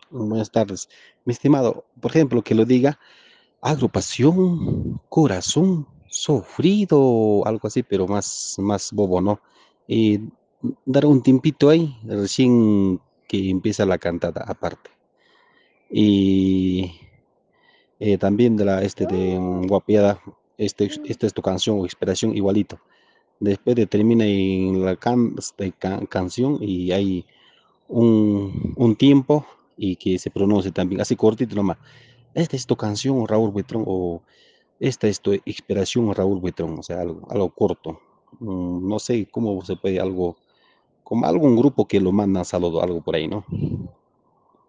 Buenas tardes. Mi estimado, por ejemplo, que lo diga agrupación, corazón, sufrido, algo así, pero más bobo, ¿no? Y dar un tiempito ahí, recién que empieza la cantada aparte. Y también de Guapiada, esta es tu canción o inspiración igualito. Después de termina en la canción y hay un tiempo y que se pronuncie también, así cortito nomás. Esta es tu canción, Raúl Buitrón, o esta es tu inspiración, Raúl Buitrón, o sea, algo corto. No sé cómo se puede algo, como algún grupo que lo manda saludo, algo por ahí, ¿no?